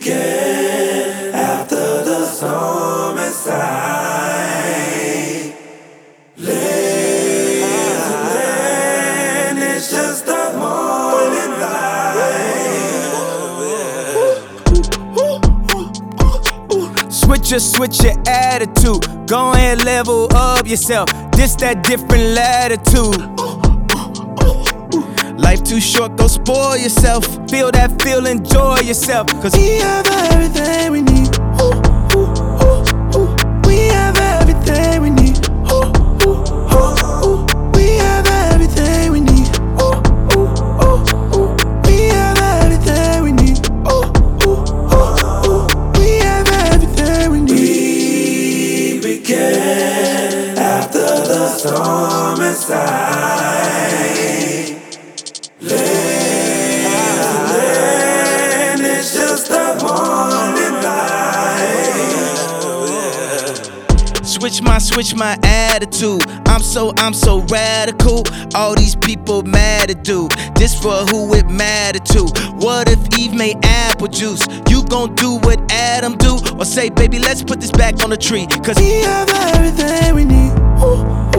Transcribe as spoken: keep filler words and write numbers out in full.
began after the storm inside. Land, it's just a morning light. Switch your, switch your attitude. Go ahead, level up yourself. This that different latitude. Life too short, go spoil yourself. Feel that feel, enjoy yourself. Cause we have everything we need. Ooh, ooh, ooh, ooh. We have everything we need. Ooh, ooh, ooh, ooh. We have everything we need. Ooh, ooh, ooh, ooh. We have everything we need. Ooh, ooh, ooh, ooh. We have everything we need. We began after the storm inside. Land, it's just a morning light. Switch my, switch my attitude. I'm so, I'm so radical. All these people mad at dude. This for who it matter to. What if Eve made apple juice? You gon' do what Adam do? Or say, baby, let's put this back on the tree. Cause we have everything we need. Ooh.